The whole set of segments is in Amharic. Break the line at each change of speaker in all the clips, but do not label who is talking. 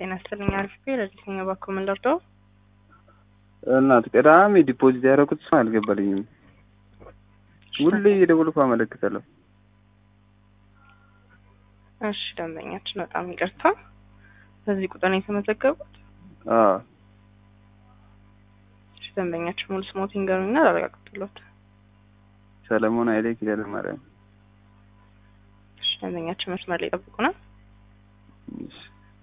ጤና ይስጥልኝ አልፌ ለዚህኛ ባኮ ምን ልርዳው?
እናት ቅዳሜ ዲፖዚት ያደረኩት ሰው አልገባልኝም። ሁሌ እየደወልኩ አመለክታለሁ።
እሺ ደንበኛችን በጣም ይቅርታ። በዚህ ቁጥር ነው የተመዘገቡት?
አዎ።
እሺ ደንበኛችን ሙሉ ስሞት ይንገሩኝና ላረጋግጥልዎት።
ሰለሞን ኃይሌ ኪዳነ ማርያም።
እሺ ደንበኛችን መስመር ላይ ይጠብቁና።
እሺ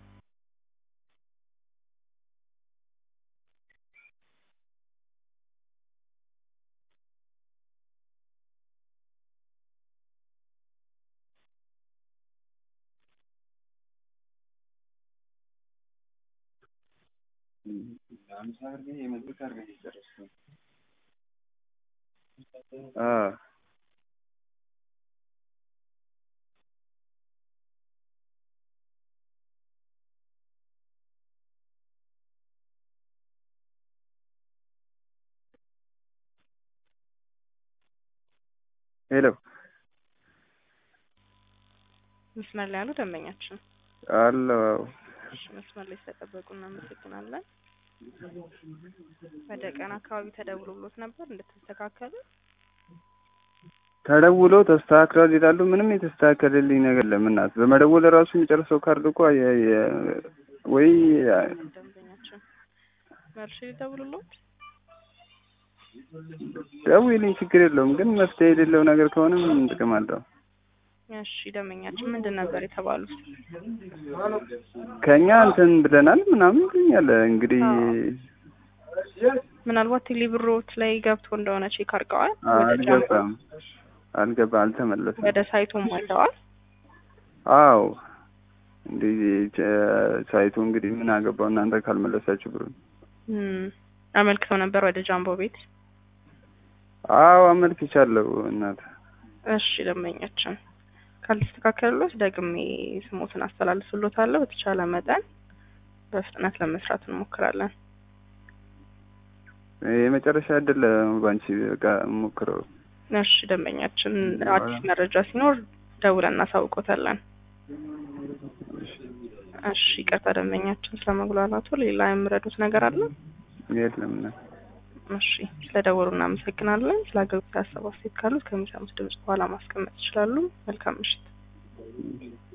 ሄሎ
መስመር ላይ ያሉ ደንበኛችን
አሎ።
እሺ መስመር ላይ ስለጠበቁ እናመሰግናለን። ወደ ቀን አካባቢ ተደውሎልዎት ነበር እንድትስተካከሉ?
ተደውሎ ተስተካክሏል ይላሉ። ምንም የተስተካከለልኝ ነገር የለም። እናት በመደወል ራሱ የሚጨርሰው ካርድ እኮ ወይ
ደንበኛችን መልሼ ልደውልልዎት?
ደውይልኝ፣ ችግር የለውም። ግን መፍትሄ የሌለው ነገር ከሆነ ምን ጥቅም አለው?
እሺ ደንበኛችን ምንድን ነበር የተባሉት?
ከኛ እንትን ብለናል ምናምን ብኛለ። እንግዲህ
ምናልባት ቴሌብሮት ላይ ገብቶ እንደሆነ ቼክ አድርገዋል?
አልተመለሰም።
ወደ ሳይቱም አይተዋል?
አዎ። እንዴ ሳይቱ እንግዲህ ምን አገባው እናንተ ካልመለሳችሁ ብሩ።
አመልክተው ነበር ወደ ጃምቦ ቤት?
አዎ አመልክቻለሁ እናት።
እሺ ደንበኛችን ካልተስተካከለሎት ደግሜ ስሞትን አስተላልፍልዎታለሁ። በተቻለ መጠን በፍጥነት ለመስራት እንሞክራለን።
የመጨረሻ እድል ባንቺ በቃ ሞክረው።
እሺ ደንበኛችን አዲስ መረጃ ሲኖር ደውለን እናሳውቆታለን። እሺ ይቅርታ ደንበኛችን ስለመጉላላቱ። ሌላ የምረዱት ነገር አለ?
የለም።
እሺ ስለደወሉ እናመሰግናለን። ስላገኙት ሀሳብ አስተያየት ካሉት ከሚሰሙት ድምጽ በኋላ ማስቀመጥ ይችላሉ። መልካም ምሽት።